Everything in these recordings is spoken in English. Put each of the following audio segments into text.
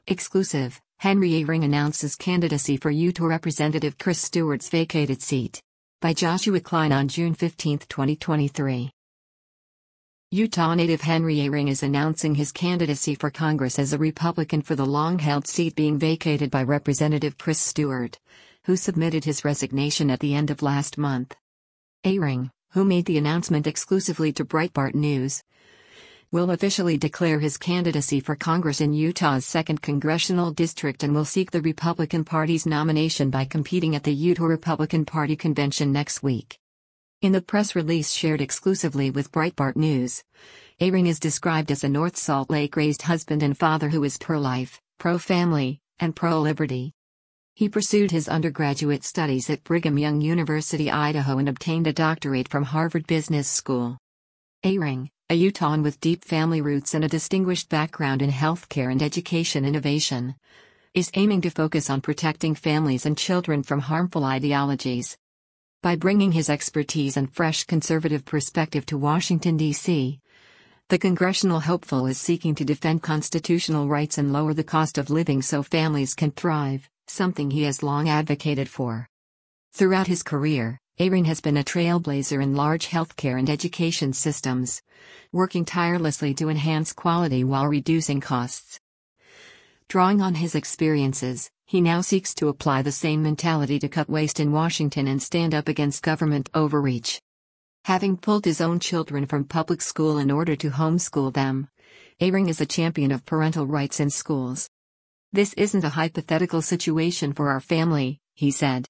Exclusive, Henry A. Ring announces candidacy for Utah Representative Chris Stewart's vacated seat. By Joshua Klein on June 15, 2023. Utah native Henry A. Ring is announcing his candidacy for Congress as a Republican for the long-held seat being vacated by Representative Chris Stewart, who submitted his resignation at the end of last month. A. Ring, who made the announcement exclusively to Breitbart News, will officially declare his candidacy for Congress in Utah's 2nd Congressional District and will seek the Republican Party's nomination by competing at the Utah Republican Party convention next week. In the press release shared exclusively with Breitbart News, A. Ring is described as a North Salt Lake-raised husband and father who is pro-life, pro-family, and pro-liberty. He pursued his undergraduate studies at Brigham Young University, Idaho and obtained a doctorate from Harvard Business School. A. Ring, a Utahn with deep family roots and a distinguished background in healthcare and education innovation, is aiming to focus on protecting families and children from harmful ideologies. By bringing his expertise and fresh conservative perspective to Washington, D.C., the congressional hopeful is seeking to defend constitutional rights and lower the cost of living so families can thrive, something he has long advocated for. Throughout his career, A. Ring has been a trailblazer in large healthcare and education systems, working tirelessly to enhance quality while reducing costs. Drawing on his experiences, he now seeks to apply the same mentality to cut waste in Washington and stand up against government overreach. Having pulled his own children from public school in order to homeschool them, A. Ring is a champion of parental rights in schools. "This isn't a hypothetical situation for our family," he said.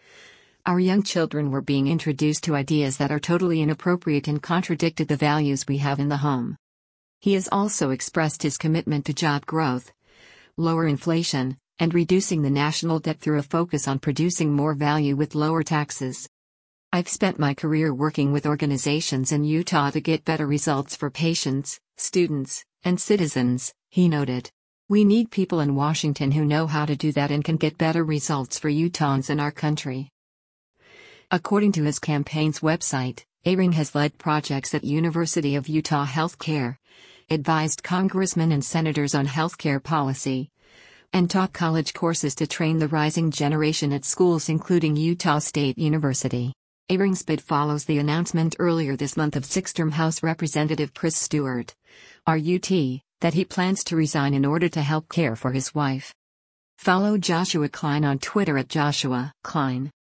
"Our young children were being introduced to ideas that are totally inappropriate and contradicted the values we have in the home." He has also expressed his commitment to job growth, lower inflation, and reducing the national debt through a focus on producing more value with lower taxes. "I've spent my career working with organizations in Utah to get better results for patients, students, and citizens," he noted. "We need people in Washington who know how to do that and can get better results for Utahns in our country." According to his campaign's website, A. Ring has led projects at University of Utah Healthcare, advised congressmen and senators on healthcare policy, and taught college courses to train the rising generation at schools including Utah State University. A. Ring's bid follows the announcement earlier this month of 6th House Representative Chris Stewart, RUT, that he plans to resign in order to help care for his wife. Follow Joshua Klein on Twitter at Joshua Klein.